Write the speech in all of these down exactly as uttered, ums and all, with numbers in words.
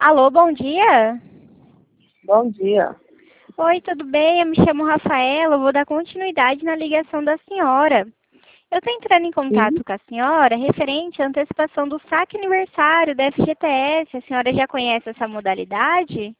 Alô, bom dia. Bom dia. Oi, tudo bem? Eu me chamo Rafaela, eu vou dar continuidade na ligação da senhora. Eu estou entrando em Sim, contato com a senhora referente à antecipação do saque aniversário da F G T S. A senhora já conhece essa modalidade?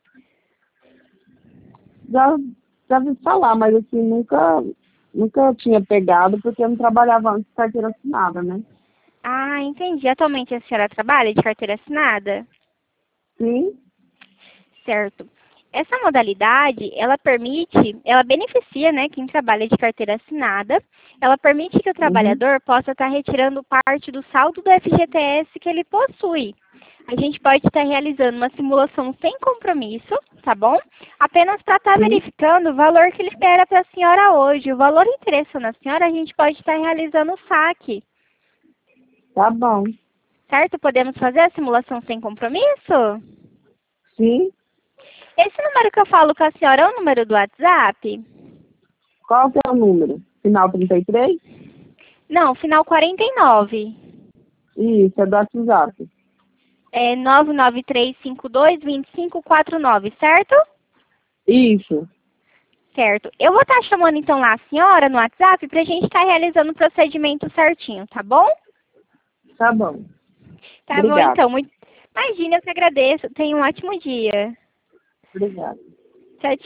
já, já vi falar, mas assim, nunca, nunca tinha pegado porque eu não trabalhava antes de carteira assinada, né? Ah, entendi. Atualmente a senhora trabalha de carteira assinada? Sim, Certo. Essa modalidade, ela permite, ela beneficia, né, quem trabalha de carteira assinada. Ela permite que o uhum, trabalhador possa estar retirando parte do saldo do F G T S que ele possui. A gente pode estar realizando uma simulação sem compromisso, tá bom? Apenas para estar sim, verificando o valor que ele espera para a senhora hoje. O valor interessando a senhora, a gente pode estar realizando o saque, tá bom. certo? Podemos fazer a simulação sem compromisso? Sim, Esse número que eu falo com a senhora é o número do WhatsApp? qual que é o número? Final trinta e três? Não, final quarenta e nove. Isso, é do WhatsApp. É nove nove três cinco dois dois cinco quatro nove, certo? Isso, Certo. Eu vou estar chamando então lá a senhora no WhatsApp para a gente estar realizando o procedimento certinho, tá bom? tá bom. Tá bom, Obrigada. então. Muito... Imagina, eu que agradeço. Tenha um ótimo dia. Obrigada. Tchau, tchau.